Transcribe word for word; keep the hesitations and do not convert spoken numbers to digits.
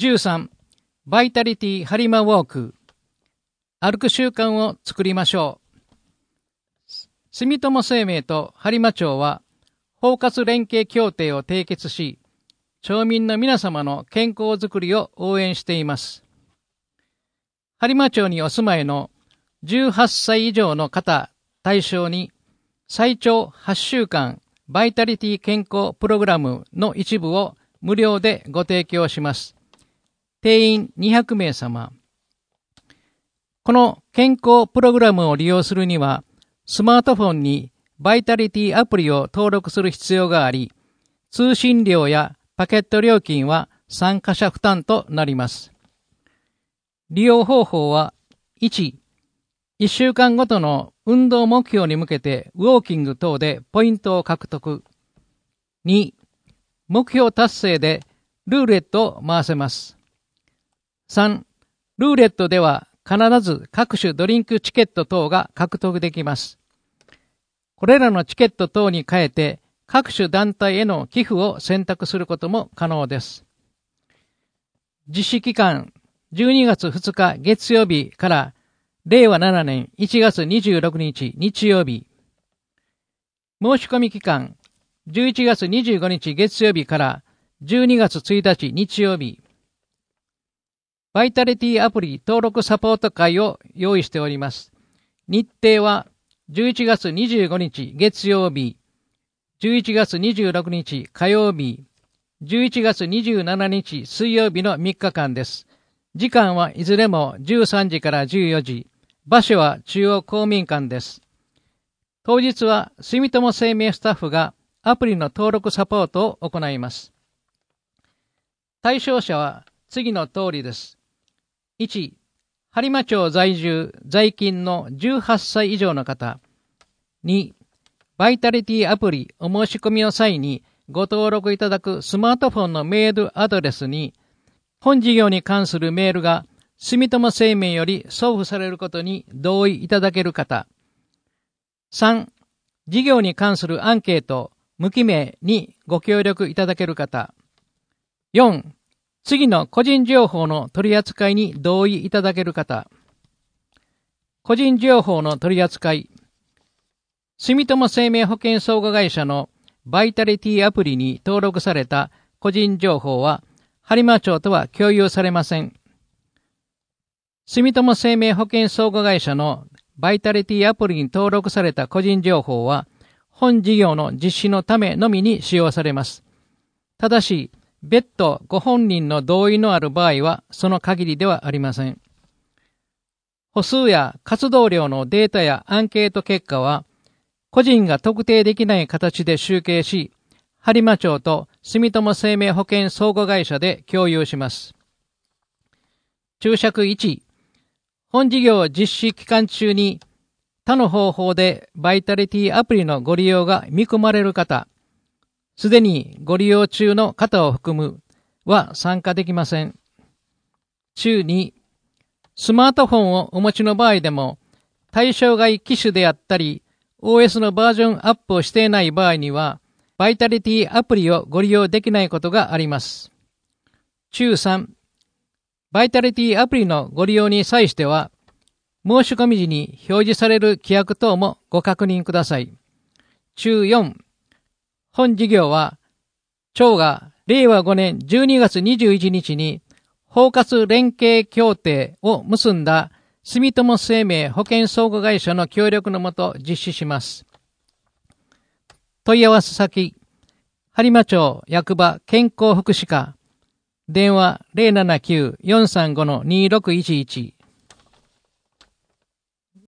じゅうさん、バイタリティハリマウォーク。歩く習慣を作りましょう。住友生命と播磨町は、包括連携協定を締結し、町民の皆様の健康づくりを応援しています。播磨町にお住まいのじゅうはっさい以上の方対象に、最長はちしゅうかんバイタリティ健康プログラムの一部を無料でご提供します。定員にひゃくめい様。この健康プログラムを利用するには、スマートフォンにバイタリティアプリを登録する必要があり、通信料やパケット料金は参加者負担となります。利用方法は、いち、いっしゅうかんごとの運動目標に向けてウォーキング等でポイントを獲得。に、目標達成でルーレットを回せます。さん、ルーレットでは必ず各種ドリンクチケット等が獲得できます。これらのチケット等に変えて各種団体への寄付を選択することも可能です。実施期間じゅうにがつふつか月曜日かられいわななねんいちがつにじゅうろくにち日曜日。申し込み期間じゅういちがつにじゅうごにち月曜日からじゅうにがつついたち日曜日。バイタリティアプリ登録サポート会を用意しております。日程はじゅういちがつにじゅうごにち月曜日、じゅういちがつにじゅうろくにち火曜日、じゅういちがつにじゅうしちにち水曜日のみっかかんです。時間はいずれもじゅうさんじからじゅうよじ、場所は中央公民館です。当日は住友生命スタッフがアプリの登録サポートを行います。対象者は次の通りです。いち、播磨町在住在勤のじゅうはっさい以上の方。に、バイタリティアプリお申し込みの際にご登録いただくスマートフォンのメールアドレスに、本事業に関するメールが住友生命より送付されることに同意いただける方。さん、事業に関するアンケート、無記名にご協力いただける方。よん、次の個人情報の取り扱いに同意いただける方。個人情報の取り扱い。住友生命保険相互会社のバイタリティアプリに登録された個人情報は、播磨町とは共有されません。住友生命保険相互会社のバイタリティアプリに登録された個人情報は、本事業の実施のためのみに使用されます。ただし、別途ご本人の同意のある場合はその限りではありません。歩数や活動量のデータやアンケート結果は個人が特定できない形で集計し、播磨町と住友生命保険相互会社で共有します。注釈いち、本事業実施期間中に他の方法でバイタリティアプリのご利用が見込まれる方、すでにご利用中の方を含むは参加できません。注に、スマートフォンをお持ちの場合でも、対象外機種であったり、オーエス のバージョンアップをしていない場合には、バイタリティアプリをご利用できないことがあります。注さん、バイタリティアプリのご利用に際しては、申し込み時に表示される規約等もご確認ください。注よん、本事業は、町がれいわごねんじゅうにがつにじゅういちにちに包括連携協定を結んだ住友生命保険相互会社の協力のもと実施します。問い合わせ先、播磨町役場健康福祉課、電話 ゼロななきゅう よんさんご にろくいちいち